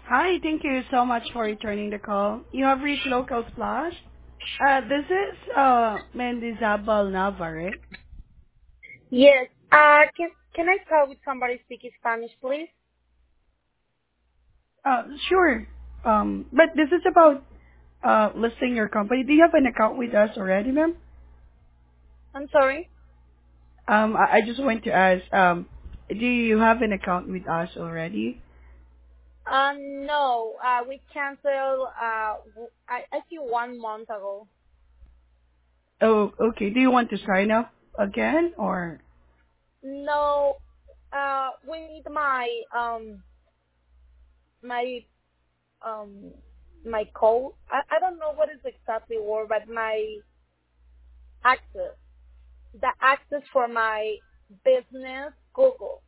Hi, thank you so much for returning the call. You have reached Local Splash. This is Mendizabal Nava, right? Yes. Can I talk with somebody speaking Spanish, please? Sure. But this is about listing your company. Do you have an account with us already, ma'am? I'm sorry. I just want to ask, do you have an account with us already? No. We canceled. I think 1 month ago. Oh, okay. Do you want to sign up again or? No. We need my um my code. I don't know what is exactly word, but my access. The access for my business Google.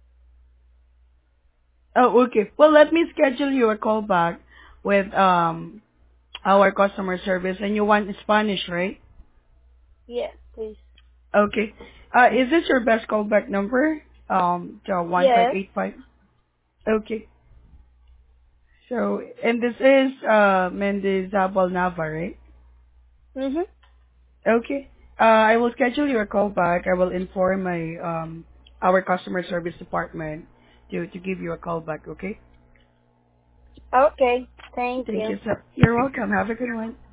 Oh, okay. Well, let me schedule you a call back with our customer service, and you want Spanish, right? Yes, please. Okay. Is this your best callback number? The Yes. 1585. Okay. So, and this is Mendizabal Nava, right? Mhm. Okay. I will schedule your call back. I will inform my our customer service department to give you a call back. Okay. Okay. Thank Thank you. you, sir. You're welcome. Have a good one.